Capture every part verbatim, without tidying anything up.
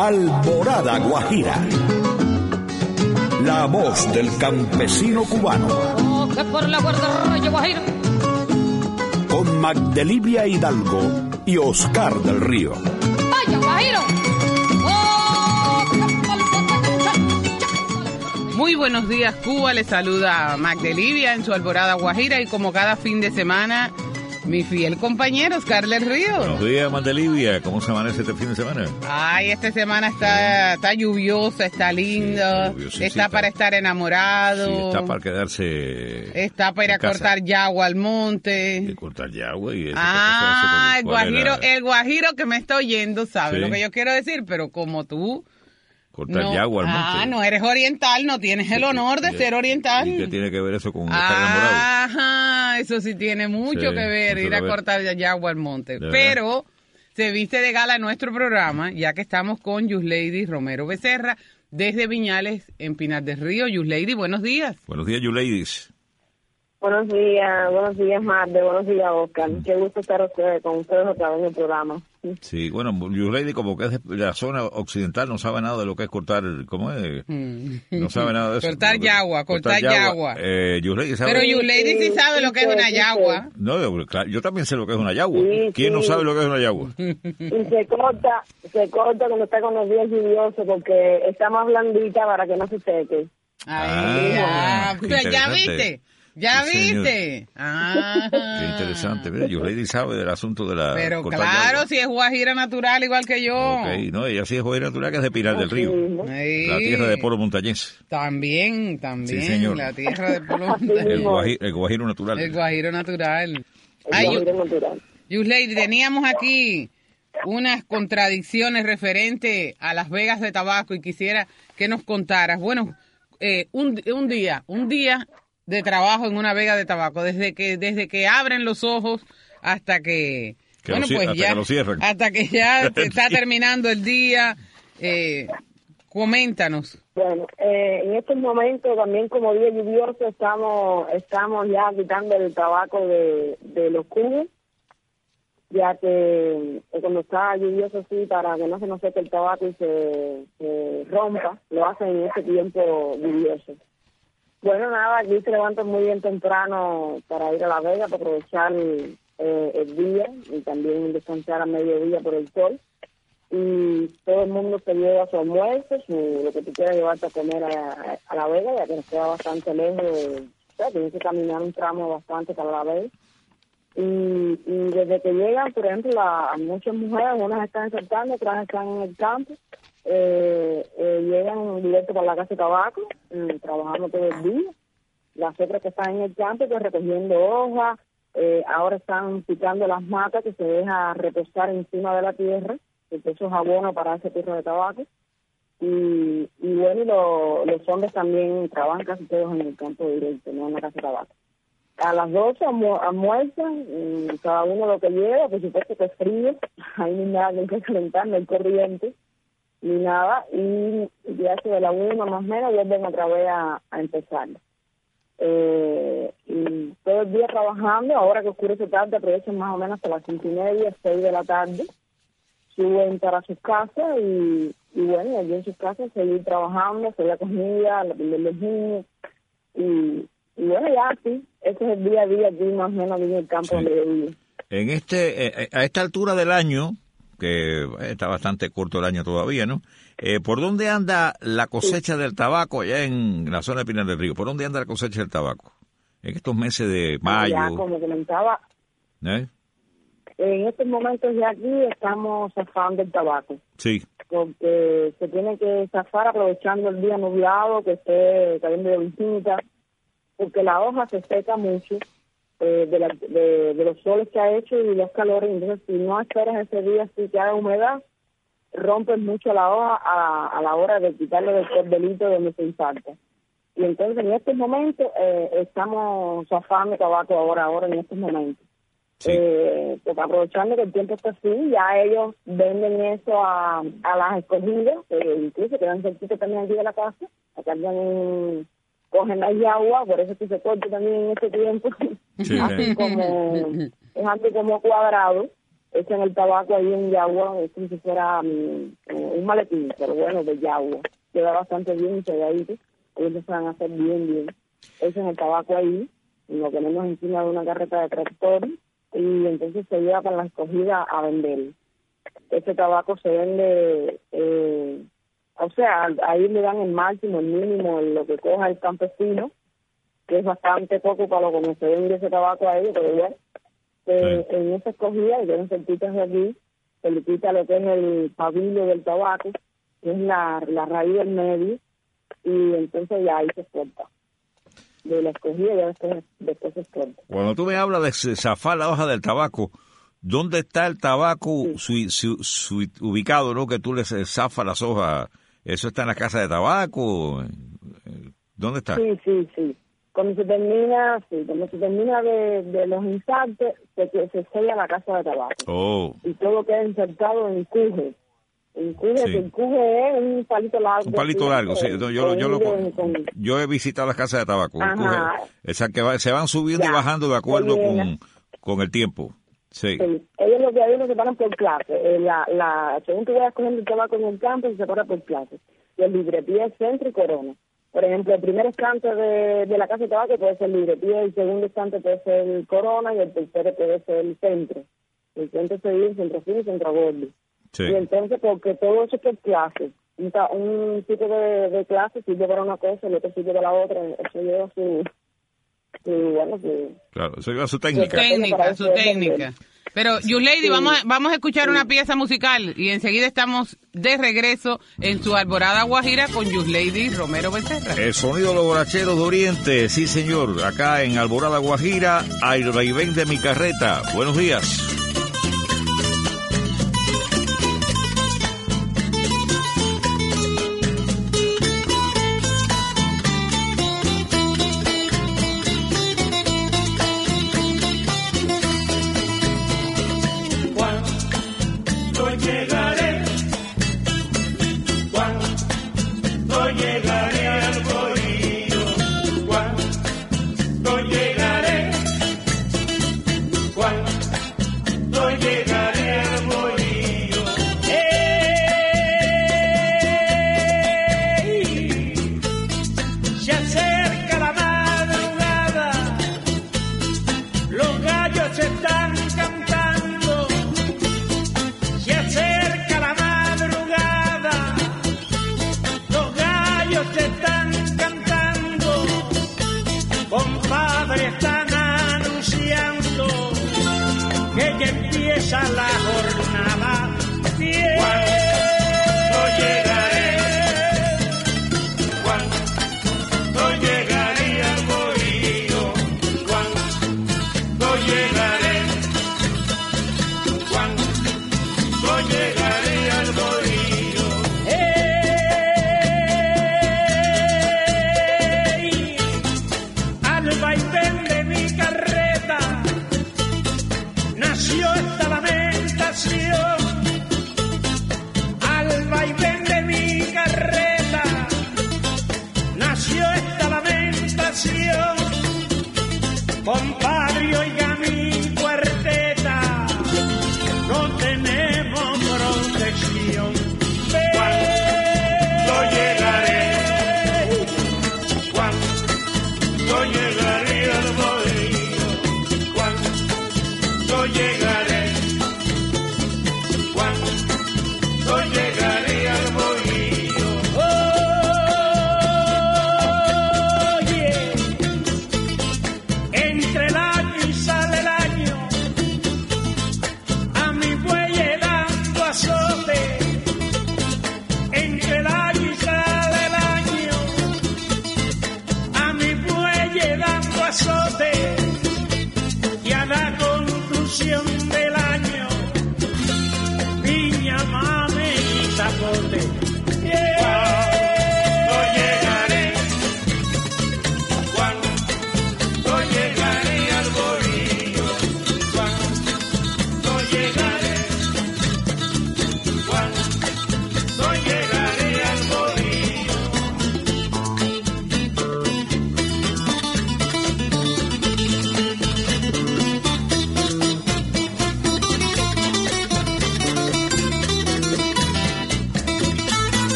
Alborada Guajira. La voz del campesino cubano. Oh, que por la guardarraya Guajira. Con Magdelivia Hidalgo y Oscar del Río. ¡Vaya, Guajiro! Oh, muy buenos días, Cuba. Les saluda Magdelivia en su Alborada Guajira y como cada fin de semana, mi fiel compañero Oscar del Río. Buenos días, Magdelivia. ¿Cómo se amanece este fin de semana? Ay, esta semana está, está lluviosa, está lindo, sí, está para estar enamorado. Sí, está para quedarse. Está para ir a casa. cortar yagua al monte. Y cortar yagua y eso. Ah, el guajiro, era? el guajiro que me está oyendo sabe Sí. lo que yo quiero decir, pero como tú... Cortar no, yagua al monte. Ah, no eres oriental, no tienes el honor de ¿Y- ser oriental. ¿Y qué tiene que ver eso con estar enamorado? Ajá, eso sí tiene mucho Sí, que ver, mucho ir que a ver. cortar yagua al monte. ¿De Pero se viste de gala nuestro programa, ya que estamos con Yuslady Romero Becerra, desde Viñales, en Pinar del Río. Yuslady, buenos días. Buenos días, you ladies. Buenos días, buenos días, Marde, buenos días, Oscar. Qué gusto estar ustedes, con ustedes otra vez en el programa. Sí, bueno, you lady como que es de la zona occidental, no sabe nada de lo que es cortar, ¿cómo es? No sabe nada de eso. Cortar Lo que- yagua, cortar yagua. Eh, you lady sabe... Pero Yuslady sí sabe lo que es una sí, sí. yagua. No, yo- claro, yo también sé lo que es una yagua. Sí, ¿Quién no sí. sabe lo que es una yagua? Y se corta, se corta cuando está con los días lluviosos porque está más blandita para que no se seque. Ay, Ah, ya, qué pues, ya interesante. viste, ya Sí, señor. viste. Ah. Qué interesante. Mira, Yuslady sabe del asunto de la... Pero cortar claro, yagua. si es guajira natural igual que yo. Ok, no, ella sí es guajira natural, que es de Pinar del Río. Sí. La tierra de polo montañés. También, también, Sí, señor. la tierra de Polo Sí, El, mismo. guaji- el guajiro natural. el guajiro natural. El Ay, guajiro natural. Yuslady, teníamos aquí unas contradicciones referentes a Las Vegas de tabaco y quisiera que nos contaras. Bueno, eh, un, un día, un día de trabajo en una vega de tabaco, desde que desde que abren los ojos hasta que, Que bueno, lo ci- pues hasta ya que lo cierran. hasta que ya se está terminando el día. Eh, coméntanos. Bueno, eh, en estos momentos también como día lluvioso estamos estamos ya quitando el tabaco de, de los cubos, ya que eh, cuando está lluvioso así, para que no se nos seque el tabaco y se, se rompa, lo hacen en este tiempo lluvioso. Bueno, nada, aquí se levantan muy bien temprano para ir a La Vega, para aprovechar el, eh, el día y también descansar a mediodía por el sol. Y todo el mundo se lleva su almuerzo, su, lo que tú quieras llevarte a comer a, a La Vega, ya que nos queda bastante lejos. De, o sea, tienes que caminar un tramo bastante para La Vega. Y, y desde que llegan, por ejemplo, la, muchas mujeres, unas están saltando, otras están en el campo, eh, eh, llegan directo para la casa de tabaco, eh, trabajando todo el día. Las otras que están en el campo, pues recogiendo hojas, eh, ahora están picando las matas que se deja reposar encima de la tierra, porque eso es abono para ese tipo de tabaco. Y, y bueno, y lo, los hombres también trabajan casi todos en el campo directo, no en la casa de tabaco. A las doce almu almuerzan, y cada uno lo que lleva, por supuesto que es frío, ahí ni nada que hay que calentar, no hay corriente, ni nada, y ya hace de la una más o menos vuelven otra vez a, a empezar. Eh, y todo el día trabajando, ahora que oscurece tarde, aprovechan más o menos hasta las cinco y media, seis de la tarde, suben para sus casas y, y bueno, allí en sus casas seguir trabajando, hacer la comida, atender los niños, y, y bueno, ya sí, ese es el día a día aquí más o menos en el campo Sí. donde yo vivo. En este, eh, a esta altura del año, que está bastante corto el año todavía, ¿no? Eh, ¿Por dónde anda la cosecha del tabaco allá en la zona de Pinar del Río? ¿Por dónde anda la cosecha del tabaco? En estos meses de mayo. Ya, como comentaba, ¿Eh? en estos momentos ya aquí estamos zafando el tabaco, Sí, porque se tiene que zafar aprovechando el día nublado, que esté cayendo de visita, porque la hoja se seca mucho eh, de, la, de, de los soles que ha hecho y los calores. Entonces, si no esperas ese día así que haga humedad, rompes mucho la hoja a, a la hora de quitarle del cordelito donde se infarta. Y entonces, en estos momentos, eh, estamos zafando tabaco ahora, ahora en estos momentos. sí. Eh, porque aprovechando que el tiempo está así, ya ellos venden eso a, a las escogidas, eh, incluso quedan cerquita también aquí de la casa, acá también cogen ahí agua, por eso que se corta también en este tiempo, Sí, así sí. como, es algo como cuadrado, echan el tabaco ahí en Yagua, es como si fuera um, un maletín, pero bueno, de Yagua. Queda bastante bien selladito, ellos se van a hacer bien, bien. Echan el tabaco ahí, y lo ponemos encima de una carreta de tractor, y entonces se lleva para la escogida a vender. Este tabaco se vende, eh, o sea, ahí le dan el máximo, el mínimo, lo que coja el campesino, que es bastante poco para lo que se vende ese tabaco a ellos, pero igual, eh, sí. En esa escogida, y tienen cerquitas de aquí, se le quita lo que es el pabillo del tabaco, que es la, la raíz del medio, y entonces ya ahí se exporta. De la escogida ya después, después se exporta. Cuando tú me hablas de zafar la hoja del tabaco, ¿dónde está el tabaco sí. su, su, su, ubicado, no? Que tú le zafas las hojas. ¿Eso está en la casa de tabaco? ¿Dónde está? Sí, sí, sí. Cuando se termina, sí, cuando se termina de, de los insertos, se, se sella la casa de tabaco. Oh. Y todo queda insertado en cuje. En cuje, sí. El cuje es un palito largo. Un palito largo, sí. Yo, yo, yo, lo, con... yo he visitado las casas de tabaco. Ajá. Esa que va, se van subiendo ya. Y bajando de acuerdo con, con el tiempo. Sí. Sí. Ellos lo que hay, lo separan por clase. Eh, la, la, según tú vayas cogiendo el tabaco en el campo, se separa por clase. Y el librepié, centro y corona. Por ejemplo, el primer estante de, de la casa de tabaco puede ser el librepié, el segundo estante puede ser el corona y el tercero puede ser el centro. El centro se divide en centro fino y centro gordo. Sí. Y entonces, porque todo eso es por clase. Un, un tipo de, de clase sirve para una cosa, el otro sirve para la otra. Eso lleva su... su bueno, su, claro, eso lleva su técnica. Su técnica, su técnica. Pero, Yuslady, sí. vamos, a, vamos a escuchar sí. una pieza musical y enseguida estamos de regreso en su Alborada Guajira con Yuslady Romero Becerra. El sonido de los borracheros de Oriente, sí señor, acá en Alborada Guajira, al vaivén de mi carreta. Buenos días.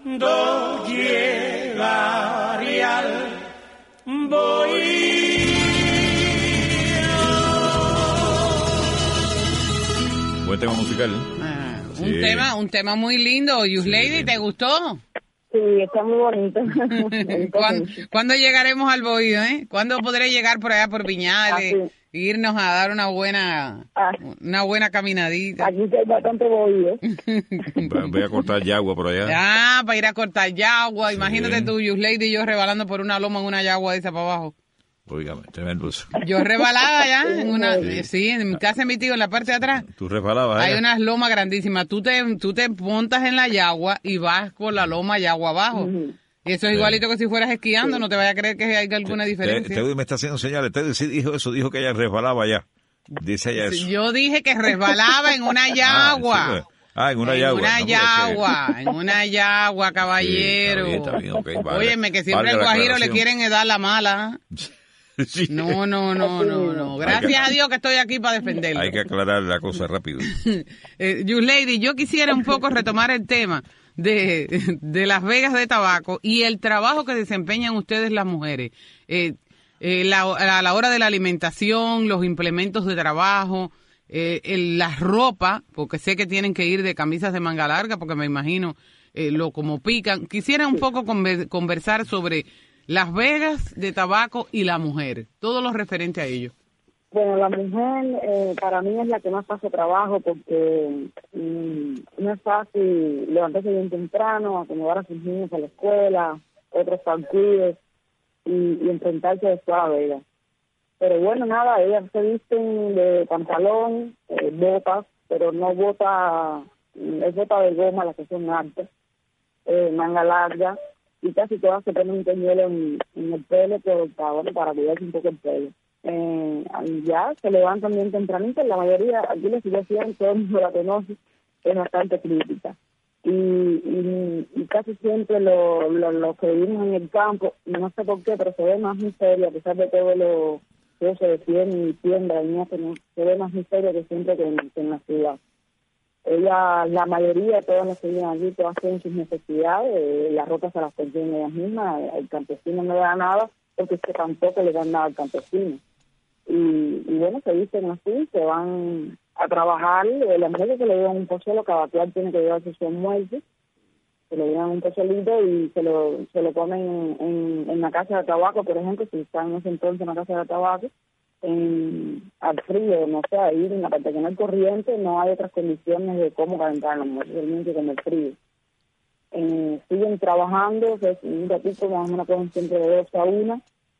cuando llegaré al bohío. Buen tema musical. Ah, Sí. Un tema, un tema muy lindo. You Lady, ¿te gustó? Sí, está muy bonito. ¿Cuándo, ¿Cuándo llegaremos al Bohío, eh? ¿Cuándo podré llegar por allá por Viñales Ah, e irnos a dar una buena, Ah. una buena caminadita? Aquí hay bastante bohío. Voy a cortar yagua por allá. Ah, para ir a cortar yagua. Sí. Imagínate tú, You Lady, y yo rebalando por una loma en una yagua de esa para abajo. Óigame, tremendo eso. Yo rebalaba ya en una, Sí. sí, en mi casa de mi tío, en la parte de atrás. Tú resbalabas, Hay ¿eh? unas lomas grandísimas. Tú te, tú te montas en la yagua y vas por la loma yagua abajo. Ujú. Y eso es Sí. igualito que si fueras esquiando. No te vayas a creer que hay alguna Te- diferencia. Teddy me está haciendo señales. Teddy sí dijo eso, dijo que ella resbalaba allá. Dice ella eso. Yo dije que resbalaba en una yagua. Ah, sí, ah, en una en yagua. una No, pero es que- yagua, en una yagua, caballero. Sí, está bien, está bien, ok, vale. Óyeme, que siempre Valga al la guajiro le aclaración. quieren eh, dar la mala. Sí. No, no, no, no, no. Gracias a Dios que estoy aquí para defenderlo. Hay que aclarar la cosa rápido. Eh, You Lady, yo quisiera un poco retomar el tema de, de las vegas de tabaco y el trabajo que desempeñan ustedes las mujeres. Eh, eh, la- a la hora de la alimentación, los implementos de trabajo, eh, el- la ropa, porque sé que tienen que ir de camisas de manga larga, porque me imagino eh, lo como pican. Quisiera un poco conver- conversar sobre las vegas de tabaco y la mujer, todo lo referente a ello. Bueno, la mujer eh, para mí es la que más hace trabajo porque mm, no es fácil levantarse bien temprano, acomodar a sus niños a la escuela, otros partidos y, y enfrentarse después a la vega. Pero bueno, nada, ellas se visten de pantalón, eh, botas, pero no bota, es bota de goma, las que son altas, eh, manga larga, y casi todas se ponen un pañuelo en, en el pelo pero para, bueno, para cuidarse un poco el pelo. Eh, ya se levantan bien tempranito, la mayoría, aquí la situación, todo el mundo la conoce, es bastante crítica. Y, y, y casi siempre los lo, lo que vivimos en el campo, no sé por qué, pero se ve más miseria, a pesar de todo lo que se defiende y tienda y eso, ¿no? Se ve más miseria que siempre que en, que en la ciudad. Ella, la mayoría de todas las que viven allí, todas tienen sus necesidades, eh, las ropas se las consiguen ellas mismas, el campesino no le da nada, porque es que tampoco le dan nada al campesino. Y, y bueno, se dicen así, se van a trabajar, eh, la mujer que le llevan un pozuelo, cada cual tiene que llevarse su almuerzo, se le llevan un pozuelito y se lo, se lo comen en, en la casa de tabaco, por ejemplo, si están en ese entonces en la casa de tabaco, en, al frío, no sé, ahí en la parte que no hay corriente, no hay otras condiciones de cómo calentar la mujer, realmente con el frío. Eh, siguen trabajando, que es un ratito más o menos cogen siempre de dos a una,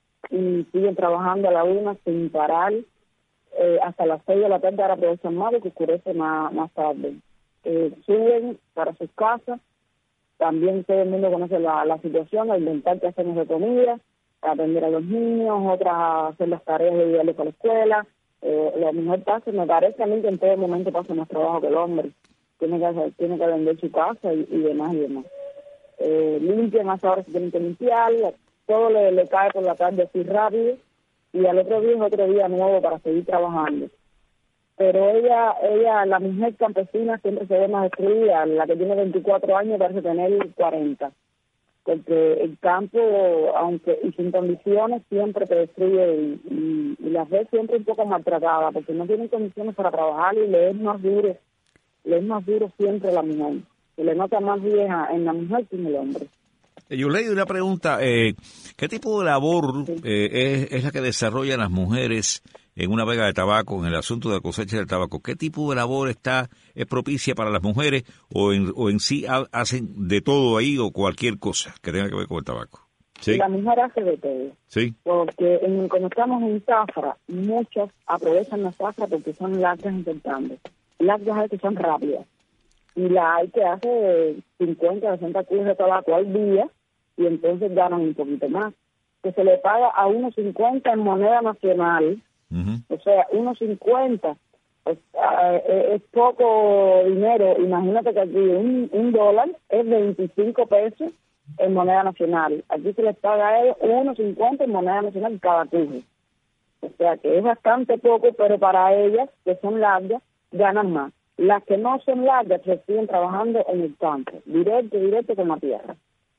y siguen trabajando a la una sin parar, eh, hasta las seis de la tarde, ahora aprovechan más porque oscurece más, más tarde. Eh, suben para sus casas, también todo el mundo conoce la, la situación, a inventar qué hacemos de comida, a atender a los niños, otras a hacer las tareas de llevarles para la escuela. Eh, la mujer pasa, me parece a mí que en todo momento pasa más trabajo que el hombre. Tiene que hacer, tiene que vender su casa y, y demás y demás. Eh, limpian, hasta ahora se tienen que limpiar, todo le, le cae por la tarde así rápido y al otro día es otro día nuevo para seguir trabajando. Pero ella, ella, la mujer campesina siempre se ve más destruida, la que tiene veinticuatro años parece tener cuarenta, porque el campo, aunque y sin condiciones, siempre te destruye y, y, y las ves siempre un poco maltratadas, porque no tienen condiciones para trabajar y le es más duro, le es más duro siempre a la mujer, se le nota más vieja en la mujer que en el hombre. Yo leí una pregunta, eh, ¿qué tipo de labor eh, es, es la que desarrollan las mujeres en una vega de tabaco, en el asunto de la cosecha del tabaco? ¿Qué tipo de labor está es propicia para las mujeres o en, o en sí ha, hacen de todo ahí o cualquier cosa que tenga que ver con el tabaco? Sí. La mujer hace de todo. Sí. Porque en, cuando estamos en zafra, muchos aprovechan la zafra porque son largas intentando. Largas hay que son rápidas. Y la hay que hace cincuenta, sesenta kilos de tabaco al día y entonces ganan un poquito más. Que se le paga a uno cincuenta en moneda nacional, uh-huh. O sea, uno cincuenta es, uh, es poco dinero. Imagínate que aquí un, un dólar es veinticinco pesos en moneda nacional. Aquí se les paga a ellos uno cincuenta en moneda nacional cada cujo. O sea que es bastante poco, pero para ellas, que son largas, ganan más. Las que no son largas se siguen trabajando en el campo, directo, directo con la tierra.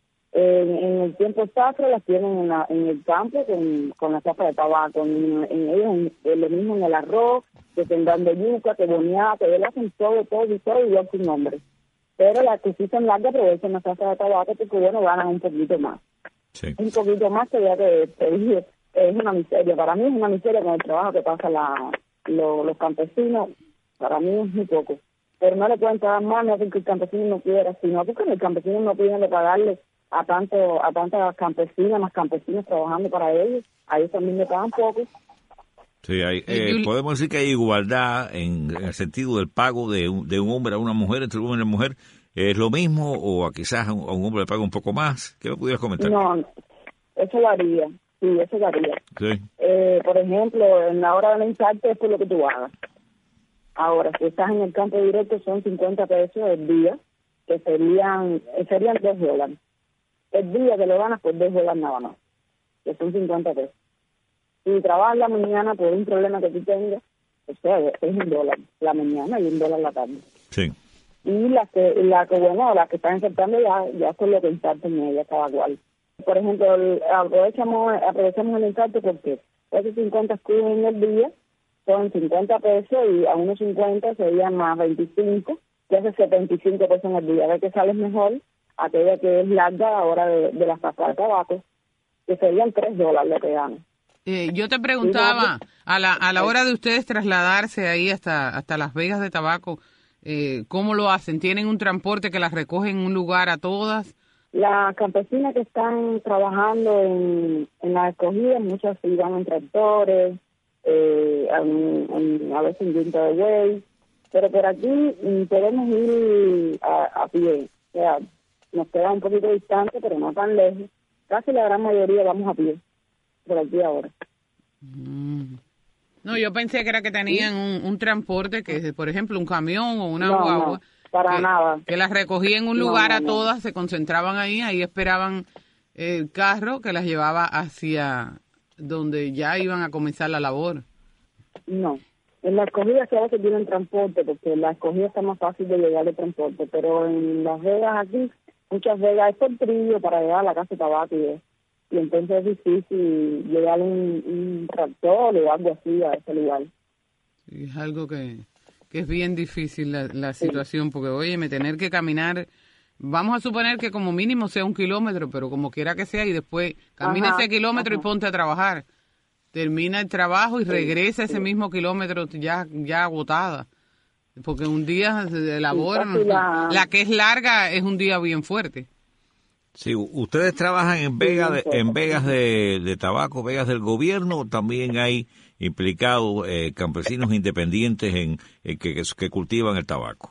En, en el tiempo zafra las tienen en, la, en el campo con, con la zafra de tabaco, en, en ellos en, en lo mismo en el arroz, que sembrando yuca, que boniato, que ellos hacen todo, todo y todo igual sin nombre. Pero las que sí son largas aprovechan la zafra de tabaco porque, bueno, ganan un poquito más. Sí. Un poquito más que ya te, te dije, es una miseria. Para mí es una miseria con el trabajo que pasa la, lo, los campesinos. Para mí es muy poco. Pero no le pueden pagar más, no es que el campesino no quiera, sino porque el campesino no tiene que pagarle a tanto a tantas campesinas, más campesinos trabajando para ellos. A ellos también le pagan poco. Sí, hay, eh, podemos decir que hay igualdad en, en el sentido del pago de un, de un hombre a una mujer, entre un hombre y una mujer. ¿Es lo mismo o a quizás a un, a un hombre le paga un poco más? ¿Qué me pudieras comentar? No, eso varía. Sí, eso varía. Sí. Eh, por ejemplo, en la hora del ensarte es por lo que tú hagas. Ahora, si estás en el campo directo son cincuenta pesos el día, que serían serían dos dólares. El día que lo ganas por dos dólares nada más, que son cincuenta pesos. Si trabajas la mañana por un problema que tú tengas, o sea, es un dólar la mañana y un dólar la tarde. Sí. Y las que, la que bueno, las que están ensartando ya, ya son lo que ensartan ellas cada cual. Por ejemplo, el, aprovechamos aprovechamos el ensarte porque esos cincuenta cubos en el día son cincuenta pesos y a unos cincuenta serían más veinticinco, que hace setenta y cinco pesos en el día. A ver que sales mejor aquella que es larga a la hora de, de la zafra de tabaco, que serían tres dólares lo que ganan. Eh, yo te preguntaba, a la a la hora de ustedes trasladarse ahí hasta hasta Las Vegas de Tabaco, eh, ¿cómo lo hacen? ¿Tienen un transporte que las recoge en un lugar a todas? Las campesinas que están trabajando en, en la escogida, muchas se van en tractores, eh, en, en, a veces en yunta de buey, pero por aquí mm, podemos ir a, a pie, o sea, nos queda un poquito distante, pero no tan lejos. Casi la gran mayoría vamos a pie, por aquí ahora. Mm. No, yo pensé que era que tenían ¿Sí? un, un transporte, que por ejemplo un camión o una no, guagua. No, para que, nada. Que las recogía en un lugar no, no, a todas, no. Se concentraban ahí, ahí esperaban el carro que las llevaba hacia donde ya iban a comenzar la labor. No, en la escogida se hace tienen transporte, porque en la escogida está más fácil de llegar de transporte, pero en Las Vegas aquí, muchas Vegas es por trillo para llegar a la casa de tabaco y eso. Y entonces es difícil llegar un, un tractor o algo así a ese lugar. Sí, es algo que, que es bien difícil la, la situación, sí. Porque, óyeme, tener que caminar, vamos a suponer que como mínimo sea un kilómetro, pero como quiera que sea, y después camina ajá, ese kilómetro ajá. y ponte a trabajar. Termina el trabajo y sí, regresa sí. ese mismo kilómetro ya, ya agotada. Porque un día de labor, sí, la... la que es larga es un día bien fuerte. Sí, ustedes trabajan en Vegas de, en Vegas de, de Tabaco, Vegas del gobierno, o también hay implicados eh, campesinos independientes en, en que, que cultivan el tabaco.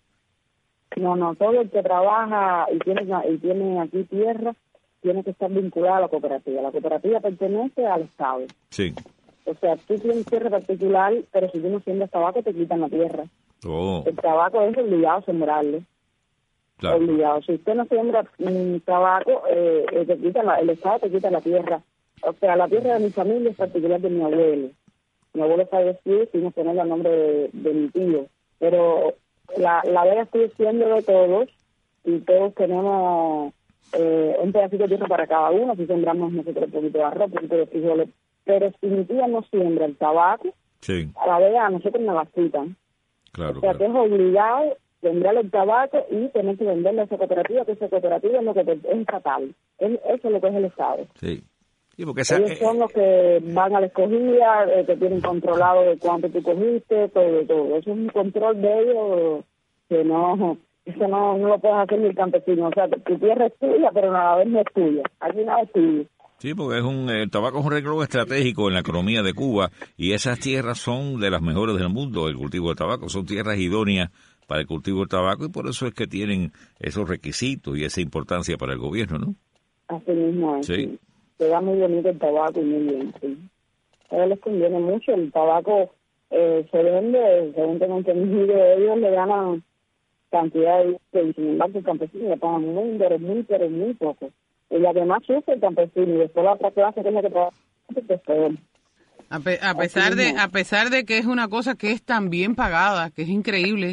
No, no, todo el que trabaja y tiene y tiene aquí tierra tiene que estar vinculado a la cooperativa. La cooperativa pertenece al Estado. Sí. O sea, tú tienes tierra particular, pero si tú no siembras tabaco te quitan la tierra. Oh. El tabaco es obligado a sembrarle. Claro. Obligado. Si usted no siembra mm, tabaco, eh, eh, te quita la, el Estado te quita la tierra. O sea, la tierra de mi familia es particular de mi abuelo. Mi abuelo falleció sin ponerle el nombre de, de mi tío. Pero la, la vega sigue siendo de todos y todos tenemos eh, un pedacito de tierra para cada uno. Si sembramos nosotros un poquito de arroz, un poquito de frijoles. Pero si mi tía no siembra el tabaco, sí. a la vega a nosotros nos la quitan. Claro, o sea, claro. que es obligado sembrar el tabaco y tener que venderle a esa cooperativa, que esa cooperativa es lo que es estatal. Es, eso es lo que es el Estado. Sí. Sí, porque esa, ellos son los que van a la escogida, eh, que tienen controlado de cuánto tú cogiste, todo, todo. Eso es un control de ellos que no, eso no, no lo puedes hacer ni el campesino. O sea, tu tierra es tuya, pero a la vez no es tuya. Aquí nada es tuyo. Sí, porque es un, el tabaco es un renglón estratégico en la economía de Cuba y esas tierras son de las mejores del mundo, el cultivo del tabaco. Son tierras idóneas para el cultivo del tabaco y por eso es que tienen esos requisitos y esa importancia para el gobierno, ¿no? Así mismo es. Sí. Sí. Se da muy bonito el tabaco y muy bien, sí. A ellos les conviene mucho. El tabaco eh, se vende, según tengo entendido, ellos le ganan cantidad de... Y sin embargo, el campesino le pagan muy, pero muy, pero muy poco. Y además sufre el campesino y después la otra clase que es la que trabaja, pues peor. A, pe a pesar de a pesar de que es una cosa que es tan bien pagada, que es increíble,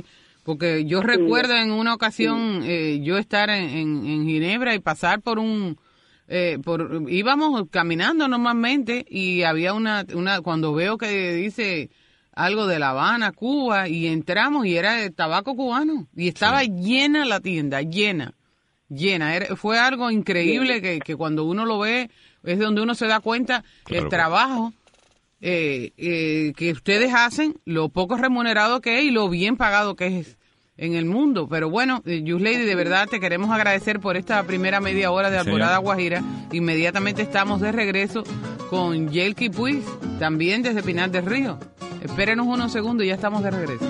Porque yo recuerdo en una ocasión eh, yo estar en, en, en Ginebra y pasar por un... Eh, por íbamos caminando normalmente y había una, una... Cuando veo que dice algo de La Habana, Cuba, y entramos y era de tabaco cubano. Y estaba sí. llena la tienda, llena, llena. Era, fue algo increíble que, que cuando uno lo ve es donde uno se da cuenta claro. el trabajo eh, eh, que ustedes hacen, lo poco remunerado que es y lo bien pagado que es en el mundo. Pero bueno, eh, Yuslady, de verdad te queremos agradecer por esta primera media hora de Alborada Guajira. Inmediatamente estamos de regreso con Yelki Puig, también desde Pinar del Río. Espérenos unos segundos y ya estamos de regreso.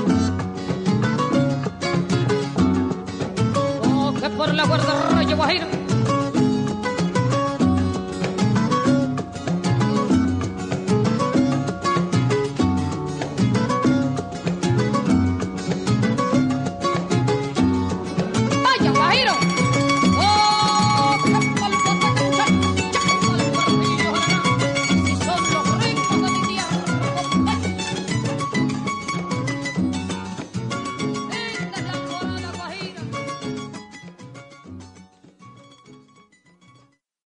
Oh, que por la guarda Rayo Guajiro